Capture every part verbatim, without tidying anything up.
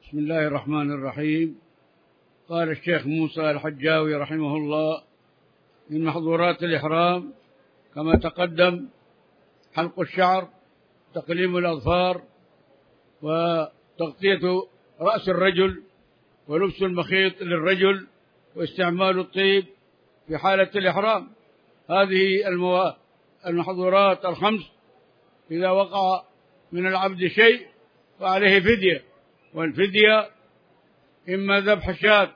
بسم الله الرحمن الرحيم. قال الشيخ موسى الحجاوي رحمه الله: من محظورات الإحرام كما تقدم حلق الشعر، تقليم الأظفار، وتغطية رأس الرجل، ولبس المخيط للرجل، واستعمال الطيب في حالة الإحرام. هذه المحظورات الخمس إذا وقع من العبد شيء فعليه فدية، والفدية إما ذبح شاة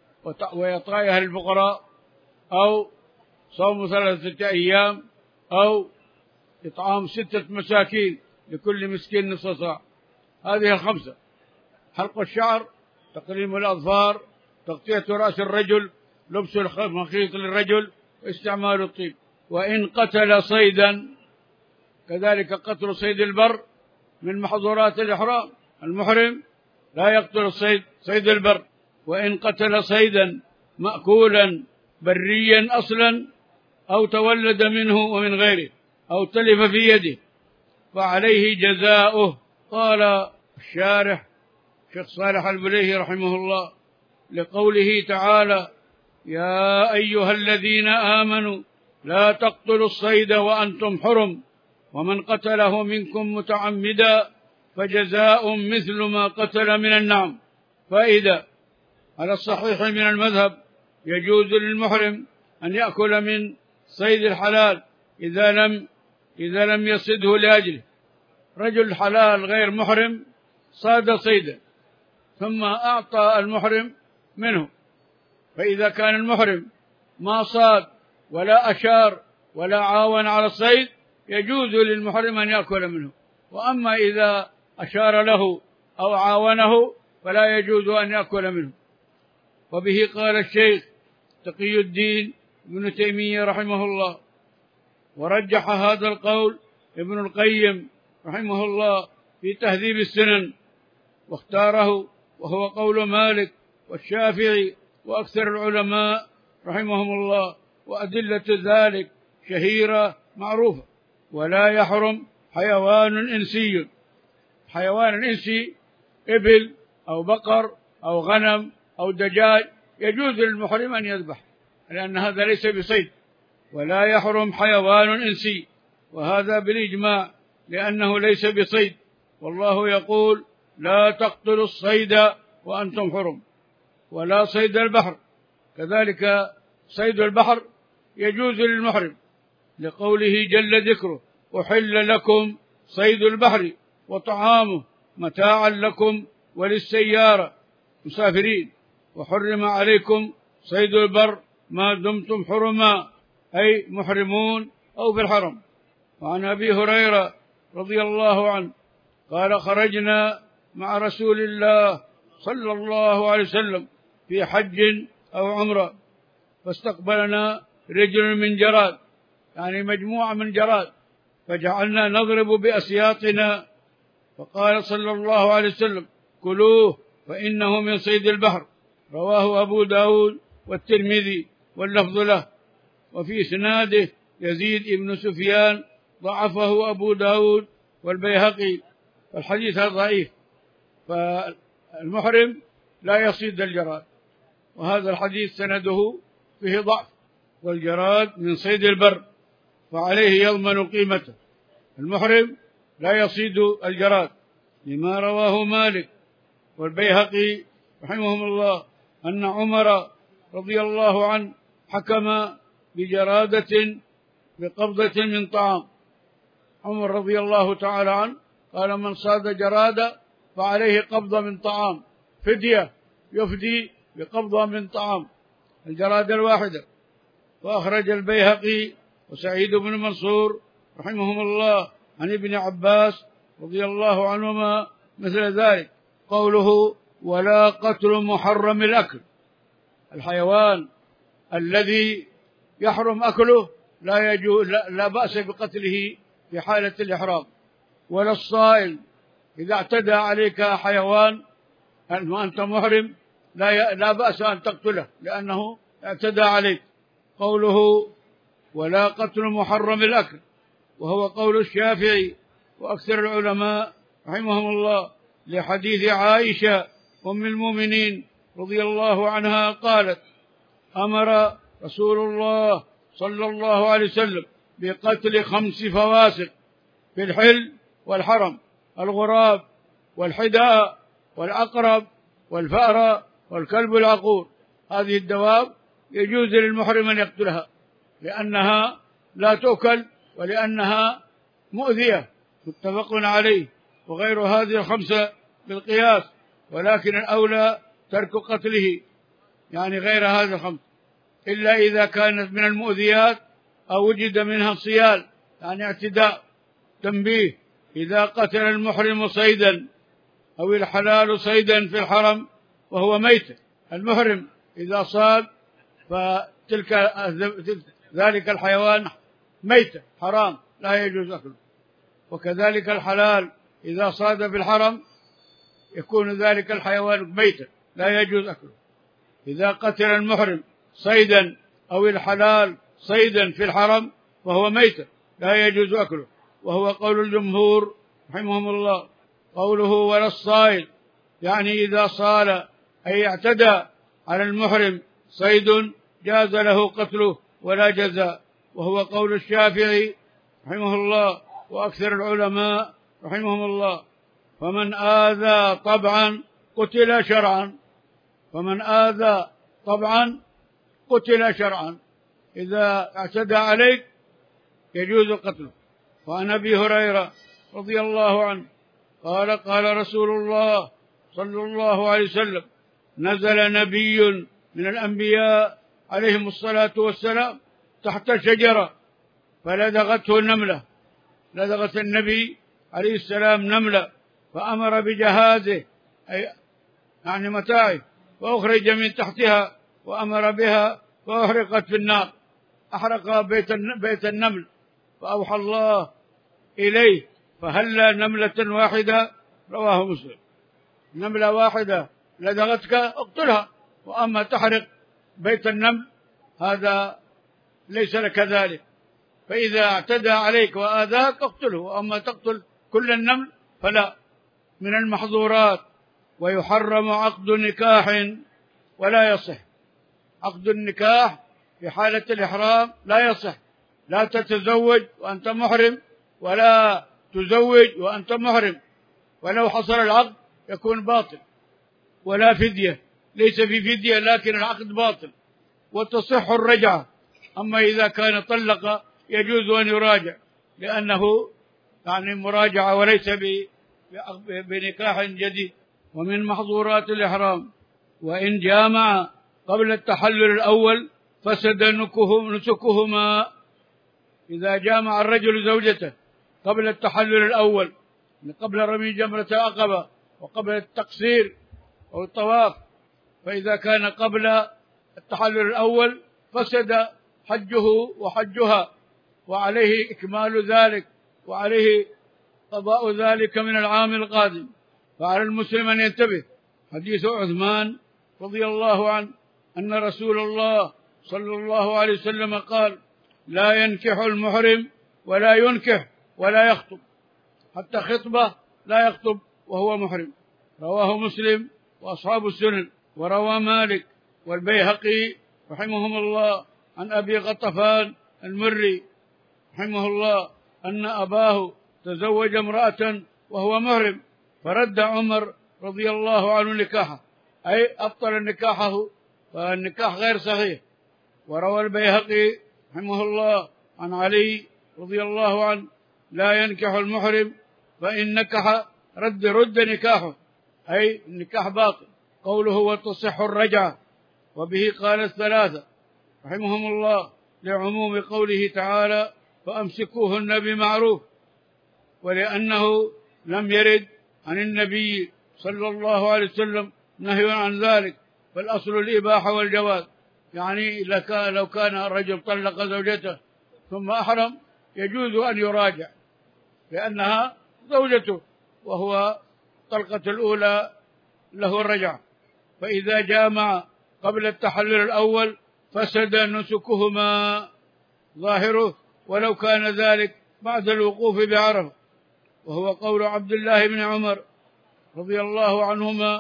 وإعطائها للفقراء، أو صوم ثلاثة أيام، أو إطعام ستة مساكين لكل مسكين نصف صاع. هذه الخمسة: حلق الشعر، تقليم الأظفار، تغطية رأس الرجل، لبس المخيط للرجل، واستعمال الطيب. وإن قتل صيدا، كذلك قتل صيد البر من محظورات الإحرام. المحرم لا يقتل الصيد صيد البر. وإن قتل صيدا مأكولا بريا أصلا، أو تولد منه ومن غيره، أو تلف في يده، فعليه جزاؤه. قال الشارح شيخ صالح البليهي رحمه الله لقوله تعالى: يا أيها الذين آمنوا لا تقتلوا الصيد وأنتم حرم، ومن قتله منكم متعمدا فجزاء مثل ما قتل من النعم. فإذا على الصحيح من المذهب يجوز للمحرم أن يأكل من صيد الحلال إذا لم إذا لم يصده لأجله. رجل حلال غير محرم صاد صيدا ثم أعطى المحرم منه، فإذا كان المحرم ما صاد ولا أشار ولا عاون على الصيد يجوز للمحرم أن يأكل منه. وأما إذا أشار له أو عاونه فلا يجوز أن يأكل منه. وبه قال الشيخ تقي الدين ابن تيمية رحمه الله، ورجح هذا القول ابن القيم رحمه الله في تهذيب السنن، واختاره، وهو قول مالك والشافعي وأكثر العلماء رحمهم الله، وأدلة ذلك شهيرة معروفة. ولا يحرم حيوان إنسي. حيوان إنسي إبل أو بقر أو غنم أو دجاج يجوز للمحرم أن يذبح، لأن هذا ليس بصيد. ولا يحرم حيوان إنسي، وهذا بالإجماع، لأنه ليس بصيد. والله يقول: لا تقتلوا الصيد وأنتم حرم. ولا صيد البحر، كذلك صيد البحر يجوز للمحرم، لقوله جل ذكره: أحل لكم صيد البحر وطعامه متاعا لكم وللسيارة مسافرين، وحرم عليكم صيد البر ما دمتم حرما، أي محرمون أو في الحرم. وعن أبي هريرة رضي الله عنه قال: خرجنا مع رسول الله صلى الله عليه وسلم في حج أو عمرة، فاستقبلنا رجل من جراد، يعني مجموعة من جراد، فجعلنا نضرب بأسياطنا، فقال صلى الله عليه وسلم: كلوه فإنه من صيد البحر. رواه أبو داود والترمذي واللفظ له. وفي إسناده يزيد بن سفيان ضعفه أبو داود والبيهقي، فالحديث ضعيف، فالمحرم لا يصيد الجراد، وهذا الحديث سنده فيه ضعف، والجراد من صيد البر فعليه يضمن قيمته. المحرم لا يصيد الجراد، لما رواه مالك والبيهقي رحمهم الله أن عمر رضي الله عنه حكم بجرادة بقبضة من طعام. عمر رضي الله تعالى عنه قال: من صاد جرادة فعليه قبضة من طعام، فدية، يفدي بقبضة من طعام الجرادة الواحدة. وأخرج البيهقي وسعيد بن منصور رحمهم الله عن ابن عباس رضي الله عنهما مثل ذلك. قوله: ولا قتل محرم الأكل، الحيوان الذي يحرم أكله لا يجوز، لا, لا بأس بقتله في حالة الإحرام. ولا الصائل، إذا اعتدى عليك حيوان وأنت محرم لا, لا بأس أن تقتله لأنه اعتدى عليك. قوله: ولا قتل محرم الأكل، وهو قول الشافعي وأكثر العلماء رحمهم الله، لحديث عائشة أم المؤمنين رضي الله عنها قالت: أمر رسول الله صلى الله عليه وسلم بقتل خمس فواسق في الحل والحرم: الغراب والحداء والعقرب والفأر والكلب العقور. هذه الدواب يجوز للمحرم أن يقتلها لأنها لا تؤكل ولأنها مؤذية، متفق عليه. وغير هذه الخمسة بالقياس، ولكن الأولى ترك قتله، يعني غير هذه الخمس، إلا إذا كانت من المؤذيات أو وجد منها صيال، يعني اعتداء. تنبيه: إذا قتل المحرم صيدا أو الحلال صيدا في الحرم وهو ميت، المحرم إذا صاد فتلك ذلك الحيوان ميت حرام لا يجوز أكله، وكذلك الحلال إذا صاد في الحرم يكون ذلك الحيوان ميتا لا يجوز أكله. إذا قتل المحرم صيدا أو الحلال صيدا في الحرم وهو ميت لا يجوز أكله، وهو قول الجمهور رحمهم الله. قوله: ولا الصائل، يعني إذا صال أي اعتدى على المحرم صيد جاز له قتله ولا جزاء، وهو قول الشافعي رحمه الله وأكثر العلماء رحمهم الله. فمن آذى طبعا قتل شرعا، فمن آذى طبعا قتل شرعا، إذا اعتدى عليك يجوز قتله. وعن أبي هريرة رضي الله عنه قال: قال رسول الله صلى الله عليه وسلم: نزل نبي من الأنبياء عليهم الصلاة والسلام تحت شجرة فلدغته النملة، لدغت النبي عليه السلام نملة، فأمر بجهازه أي يعني متاعه، وأخرج من تحتها وأمر بها وأحرقت في النار، أحرق بيت بيت النمل، فأوحى الله إليه فهلا نملة واحدة. رواه مسلم. نملة واحدة لدغتك اقتلها، وأما تحرق بيت النمل هذا ليس لك ذلك، فإذا اعتدى عليك وآذاك اقتله، وأما تقتل كل النمل فلا. من المحظورات: ويحرم عقد نكاح ولا يصح. عقد النكاح في حالة الإحرام لا يصح، لا تتزوج وأنت محرم ولا تزوج وأنت محرم، ولو حصل العقد يكون باطل، ولا فدية، ليس في فدية لكن العقد باطل. وتصح الرجعة، أما إذا كان طلق يجوز أن يراجع، لأنه يعني مراجعة وليس بنكاح جديد. ومن محظورات الإحرام: وإن جامع قبل التحلل الأول فسد نسكهما. إذا جامع الرجل زوجته قبل التحلل الأول، قبل رمي جمرة العقبة وقبل التقصير أو الطواف، فإذا كان قبل التحلل الأول فسد حجه وحجها، وعليه إكمال ذلك، وعليه قضاء ذلك من العام القادم. فعلى المسلم أن ينتبه. حديث عثمان رضي الله عنه أن رسول الله صلى الله عليه وسلم قال: لا ينكح المحرم ولا ينكح ولا يخطب، حتى خطبة لا يخطب وهو محرم. رواه مسلم وأصحاب السنن. وروى مالك والبيهقي رحمهم الله عن أبي غطفان المري رحمه الله أن أباه تزوج امرأة وهو محرم، فرد عمر رضي الله عنه نكاحه، أي أبطل نكاحه، فالنكاح غير صحيح. وروى البيهقي رحمه الله عن علي رضي الله عنه: لا ينكح المحرم، فإن نكح رد رد نكاحه، أي النكاح باطل. قوله: وتصح الرجعة، وبه قال الثلاثة رحمهم الله لعموم قوله تعالى: فأمسكوهن بمعروف، ولأنه لم يرد عن النبي صلى الله عليه وسلم نهي عن ذلك، فالأصل الإباحة والجواز. يعني لو كان الرجل طلق زوجته ثم أحرم يجوز أن يراجع، لأنها زوجته وهو طلقة الأولى له الرجعة. فإذا جامع قبل التحلل الأول فسد نسكهما ظاهره، ولو كان ذلك بعد الوقوف بعرفة، وهو قول عبد الله بن عمر رضي الله عنهما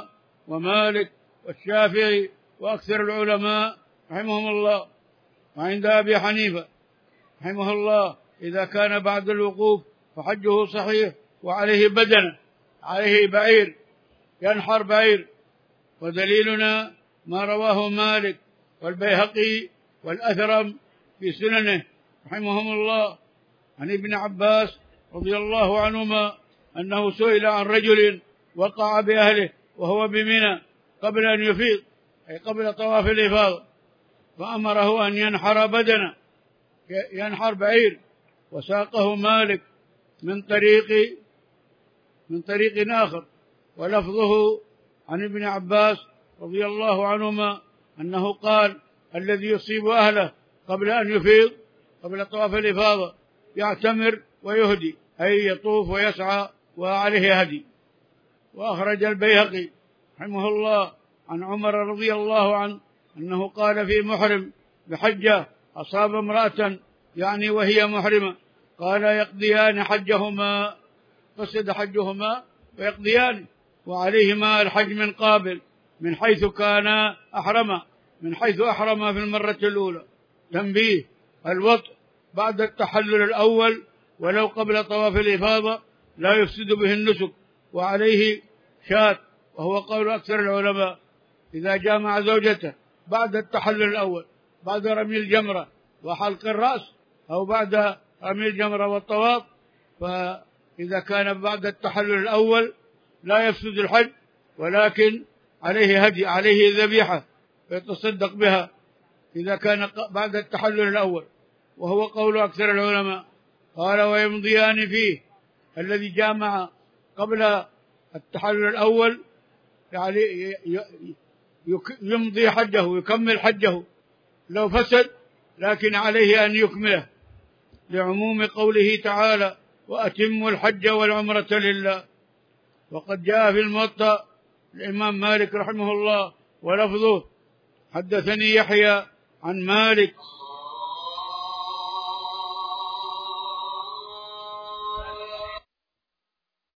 ومالك والشافعي وأكثر العلماء رحمهم الله. وعند أبي حنيفة رحمه الله إذا كان بعد الوقوف فحجه صحيح وعليه بدنة، عليه بعير، ينحر بعير. ودليلنا ما رواه مالك والبيهقي والأثرم في سننه رحمهم الله عن ابن عباس رضي الله عنهما أنه سئل عن رجل وقع بأهله وهو بمنى قبل أن يفيض، أي قبل طواف الإفاضة، فأمره أن ينحر بدنة، ينحر بعير، وساقه مالك من طريق من طريق آخر، ولفظه عن ابن عباس رضي الله عنهما أنه قال: الذي يصيب أهله قبل أن يفيض، قبل طواف الإفاضة، يعتمر ويهدي، أي يطوف ويسعى وعليه هدي. وأخرج البيهقي رحمه الله عن عمر رضي الله عنه أنه قال في محرم بحجة أصاب امرأة، يعني وهي محرمة، قال: يقضيان حجهما، فسد حجهما ويقضيان، وعليهما الحج من قابل، من حيث كان أحرما، من حيث أحرما في المرة الأولى. تنبيه: الوطء بعد التحلل الأول ولو قبل طواف الإفاضة لا يفسد به النسك، وعليه شاة، وهو قول أكثر العلماء. إذا جامع زوجته بعد التحلل الأول، بعد رمي الجمرة وحلق الرأس، أو بعد رمي الجمرة والطواف، فإذا كان بعد التحلل الأول لا يفسد الحج، ولكن عليه هدي، عليه ذبيحة يتصدق بها إذا كان بعد التحلل الأول، وهو قول أكثر العلماء. قال: ويمضيان فيه، الذي جامع قبل التحلل الأول يعني يمضي حجه، يكمل حجه لو فسد، لكن عليه أن يكمله، لعموم قوله تعالى: وأتموا الحج والعمرة لله. وقد جاء في الموطأ الإمام مالك رحمه الله ولفظه: حدثني يحيى عن مالك